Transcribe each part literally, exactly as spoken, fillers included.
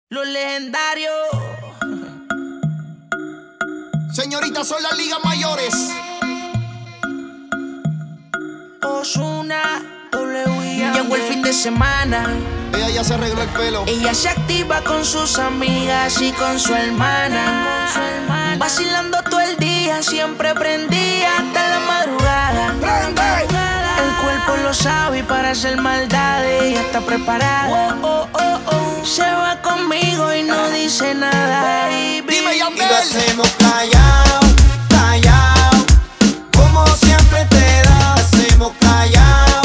Los legendarios. Señoritas, son las ligas mayores. Ozuna, W I A. Llegó el fin de semana. Ella ya se arregló el pelo. Ella se activa con sus amigas y con su hermana. Con su hermana. Vacilando todo el día, siempre prendía hasta la madrugada. ¡Prende! El cuerpo lo sabe y para hacer maldades ella está preparada. Oh, oh, oh, oh. Se va conmigo y no dice nada, baby. Dime, Y lo Yandel. hacemos callao, callao, como siempre te da. Hacemos callao,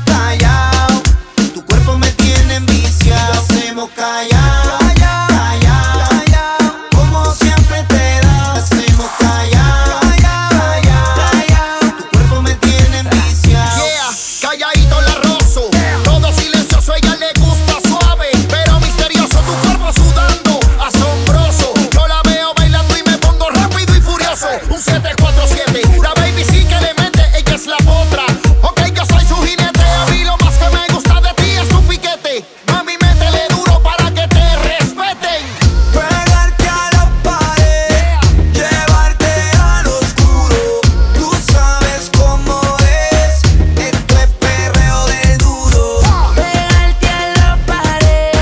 callao, tu cuerpo me tiene enviciado. Lo hacemos callao, callao, callao, como siempre te da. Hacemos callao, callao, callao, tu cuerpo me tiene enviciado. Yeah, calladito la rozo. Todo silencioso, ella le gusta suave, pero misterioso. Tu cuerpo sudando, asombroso. Yo la veo bailando y me pongo rápido y furioso. Un siete cuatro siete, la baby sí que le mete, ella es la potra. Ok, yo soy su jinete. A mí lo más que me gusta de ti es tu piquete. Mami, métele duro para que te respeten. Pegarte a la pared, llevarte al oscuro. Tú sabes cómo es, esto es perreo de duro. Pegarte a la pared,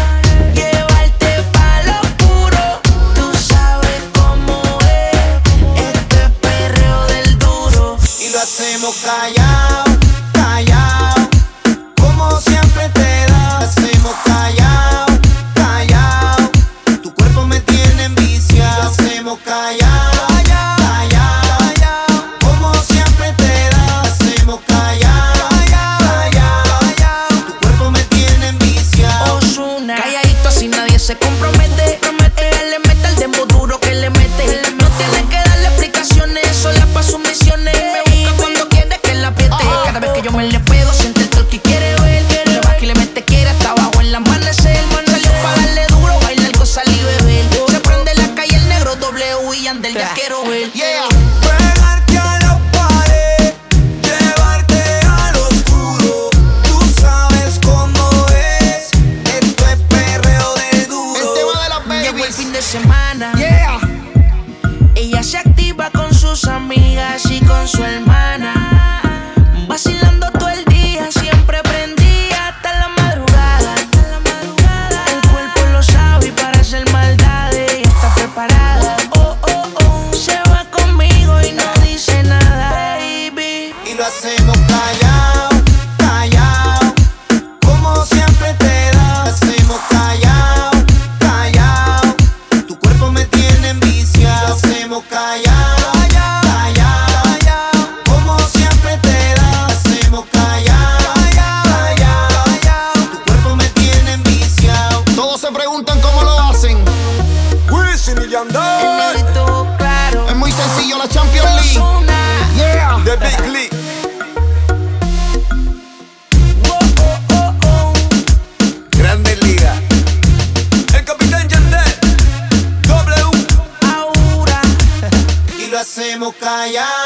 llevarte pa' lo oscuro. Tú sabes cómo es, esto es perreo del duro. Y lo hacemos callao, callao, como siempre te da. Hacemos callao, callao, tu cuerpo me tiene enviciado. Lo hacemos callao, callao, callao, como siempre te da. Hacemos callao, callao, callao, tu cuerpo me tiene enviciado. Ozuna, calladito así nadie se compromete. Ella le mete el dembow duro que le mete. No tiene que darle explicaciones, sola pa' sus misiones. Me busca cuando quiere que la apriete. Cada vez que yo me le pego, siente el torque y quiere ver. Le baja y le mete, quiere hasta abajo en la amanecer. Salió pa' darle duro, bailar, gozar y beber. Se prende la calle el negro, W I A Yandel, ya quiero ver. Yeah. Pegarte a la pared, llevarte al oscuro. Tú sabes cómo es, esto es perreo de El duro. tema de las Llegó el babies. fin de semana. Yeah. Ella se activa con sus amigas y con su hermana. Vacilando todo el día, siempre prendía hasta la madrugada. El cuerpo lo sabe y para hacer maldades ella está preparada. Oh, oh, oh. Se va conmigo y no dice nada, baby. Y lo hacemos callao, callao, como siempre te da. Hacemos callao, callao, tu cuerpo me tiene enviciado. Lo hacemos callao, callao, callao, como siempre te da. Hacemos callao, callao, callao, tu cuerpo me tiene enviciado. Todos se preguntan cómo lo hacen. Wisin y El Yandel, negrito claro. Es muy sencillo, la Champions League. Ozuna. Yeah. The Big League. Oh, oh, oh, oh. Grandes Ligas. El capitán Yandel, W. Ahora. Y lo hacemos callao.